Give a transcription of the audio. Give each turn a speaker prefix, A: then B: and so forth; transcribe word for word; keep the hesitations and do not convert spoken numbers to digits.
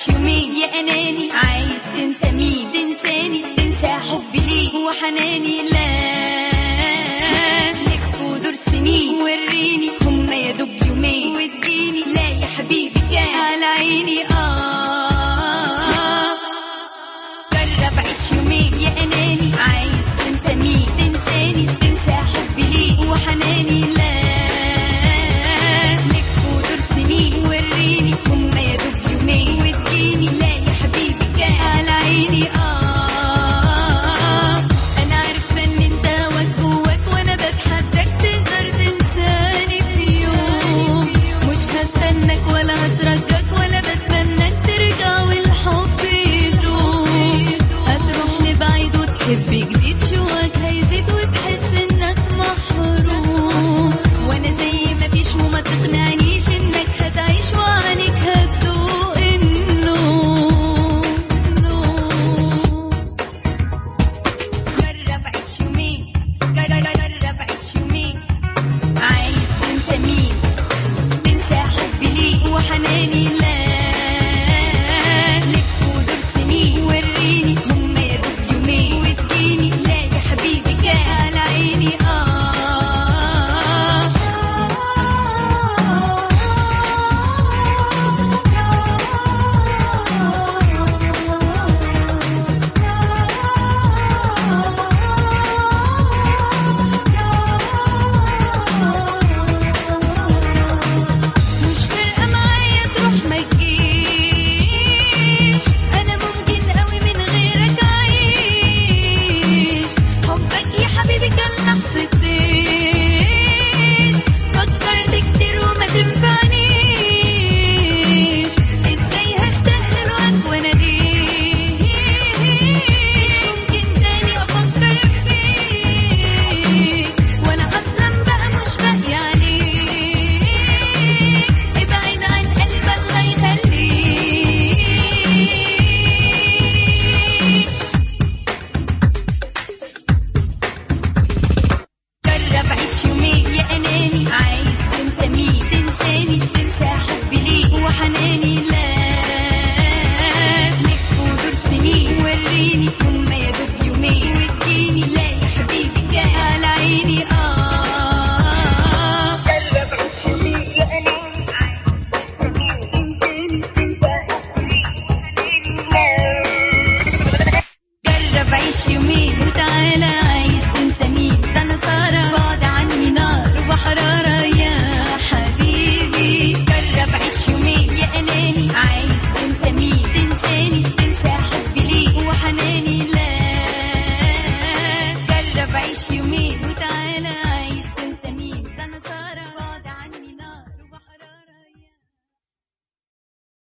A: بعيش يومين يا أناني، عايز تنسى مين؟ تنساني، تنسى حبي ليك وحناني. لا لف ودور سنين وريني، هما يا دوب يومين واديني. لا يا حبيبي كان على عيني. آه جرب عيش يومين يا أناني، عايز تنسى مين؟ تنساني، تنسى حبي ليك وحناني. لا لف ودور سنين وريني، هما يا دوب يومين واديني. لا يا حبيبي كان على عيني. آه أنا عارفة إن أنت واك جواك وأنا بتحداك تقدر تنساني في يوم. مش هستناك ولا هترجاك ولا بتمناك ترجع والحب يدوم. هتروح لبعيد وتحب جديد، شوقك هيزيد وتحس إنك محروم. وأنا زي ما فيش وما تقنعنيش إنك هتعيش وعنك هتدوق النوم. جرب عيش يومين، جرب عيش يومين، عايز تنسى مين؟ تنسى حبي ليك وحناني. لا لف ودور سنين وريني، هما يا دوب يومين واديني. لا يا حبيبي كان على عيني. آه مش فارقة معايا تروح ما تجيش، أنا ممكن قوي من غيرك أعيش. حبك يا حبيبي كان لحظة